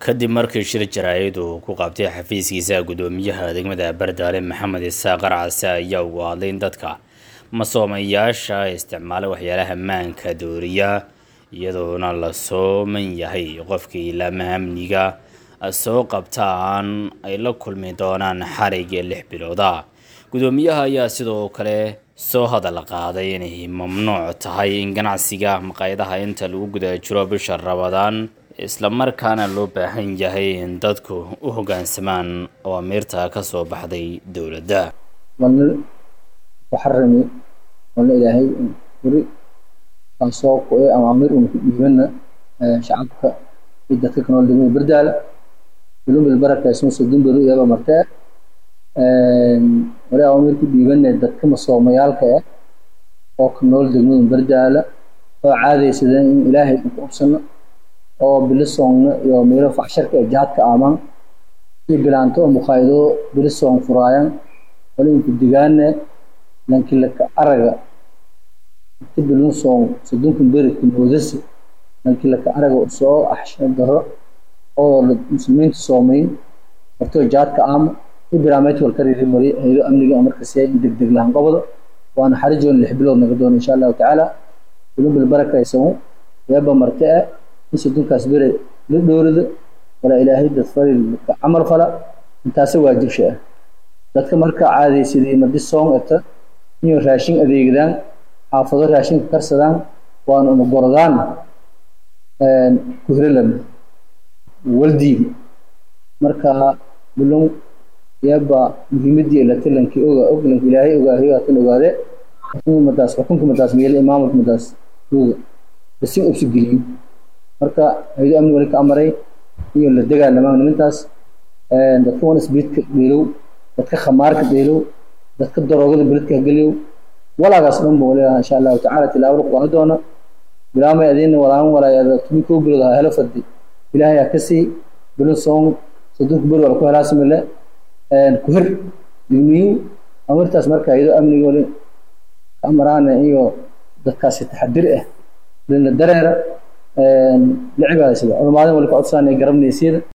kadib markii shir jaraa'id uu ku qabtay xafiiskiisa gudoomiyaha degmada Bardaale Maxamed Isaaq Qaracase ayaa ugu hadlay dadka masoomayaasha isticmaala waxyaalaha maanka dooriya iyadoona la sooman yahay qofkii ilaa amniga soo qabtaan ay la kulmi doonaan xarig 6 bilooda gudoomiyaha ayaa sidoo kale soo hadal qaaday inay mamnuuc tahay in ganacsiga maqaayadaha inta lagu guda jiro bisha Ramadaan isla markaana loo baahan yahay in dadku u hoggaansamaan awaamirta ka soo baxday dawladda وحرمي ولا إلهي وري أنصاق أوامر ومن شعبك إذا كانوا لهم بردالة يلوم بالبركة اسمه صدق برو يابا مرتاح ولا أوامر كبيرة إذا كم صوميالك أو كانوا لهم بردالة فعادي سيدنا إلهي أبصنا أو باللسون يوميرا فعشرك إجاد كأمان يبلانتو مخايدو باللسون فرايان ولا يمكن دجانة لكن لك أرجع تبلون صوم صدقكم بريك المودس لكن لك أرجع صو أحسن ظهر أو المسلمين صومين وقتها جات كأم إبرامات والكريم مري هيدا أمني أمر كسيء دق لهم قبض وأنا حرجون اللي حبلون نقدون إن شاء الله تعالى يلوم بالبركة يسمون يبقى مرتاح يصدقون كسبير للدورد ولا إلهي دفري عمر فلا أنت سوى جب شيء dadka marka caadeysadii madi soon ata iyo raashin adeegdaan xaafado raashin karsadaan waana uma goradaan ku hirelan waldi marka bulon yaba muhiimadii la talankii oglanki ilaahay ogaahiyo tan ogaade xukunka madaas meel imaamad madaas uga basi u sigiliyo marka ay amni wali ka amaray iyo la dagaalamaan nimantaas dadka wana isbiidka dheelow dadka khamaarka dheelo dadka daroogada bulidka galiyo walaagaas dhan buu leeyahay insha Allah ta'ala tilaabo qado doona bilaama adina walaayada tumi ko bilada helo fadhi ilaahay ka sii bilu soon saddex bil wala ku halaasmile ku hir digniyo amartaas marka ayado amniga wali amarana iyo dadkaas taxadir lana dareera lacibada sida culimada wali ku codsanay garabnaysiida